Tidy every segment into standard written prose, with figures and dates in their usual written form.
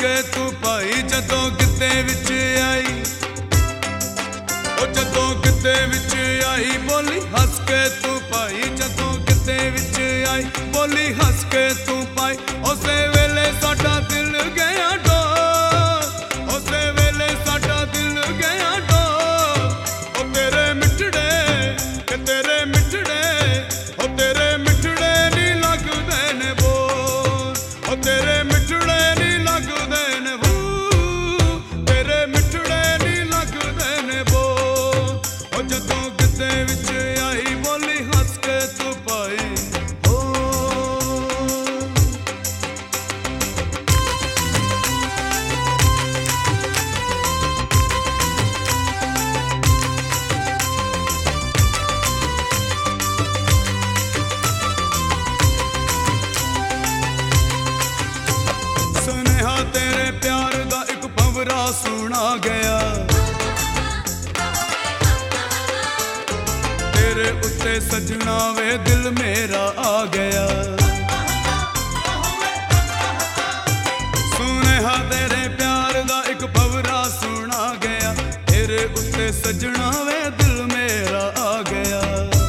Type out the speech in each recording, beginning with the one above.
के तू पाई जदों गिद्दे विच आई, ओ जदों गिद्दे विच आई बोली हस के तू पाई, जदों गिद्दे विच आई बोली हस के तू पाई। उसे वेले साडा दिल गया डोल, उसे वेले साडा दिल गया डोल। ओ तेरे मिठड़े के तेरे मिठड़े, ओ तेरे मिठड़े नी लगदे ने बोल, ओ तेरे मिठड़े नी लगदे ने तेरे मिठड़े नी लगदे ने बोल। ओ जदों गिद्दे विच आई बोली हस के तू पाई हो। सुनेहा तेरे प्यार दा एक भंवरा सुना गया, तेरे उत्ते सजना वे दिल मेरा आ गया। सुनेहा तेरे प्यार दा एक भंवरा सुना गया, तेरे उत्ते सजना वे दिल मेरा आ गया।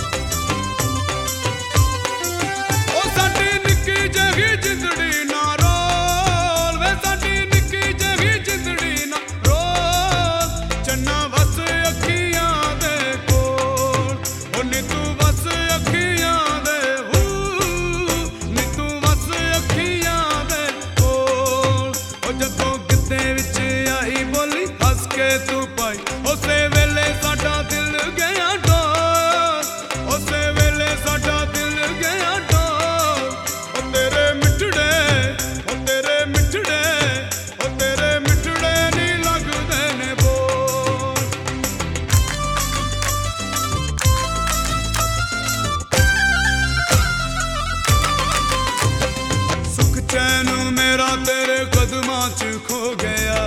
ओ साडी निक्की जही जिंदड़ी ना रोल वे, साडी निक्की जही जिंदड़ी ना रोल। चन्ना वस अखियां दे कोल, ओ नी तू वस अखियां दे नी तू वस अखियां दे कोल। ओ जदों गिद्दे विच आई बोली हस के तू पाई, उसे वेले साडा दिल गया डोल, उसे वेले साडा दिल गया डोल। ओ तेरे मिठड़े, ओ तेरे मिठड़े, ओ तेरे मिठड़े नी लगदे ने बोल। सुख चैन मेरा तेरे कदमां च खो गया,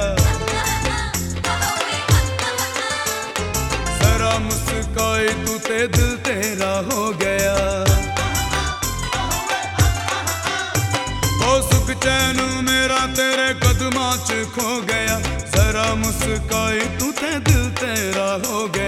जरा मुस्काई तू ते दिल तेरा हो गया। ओ सुख चैन मेरा तेरे कदमां च खो गया, जरा मुस्काई तू ते दिल तेरा हो गया।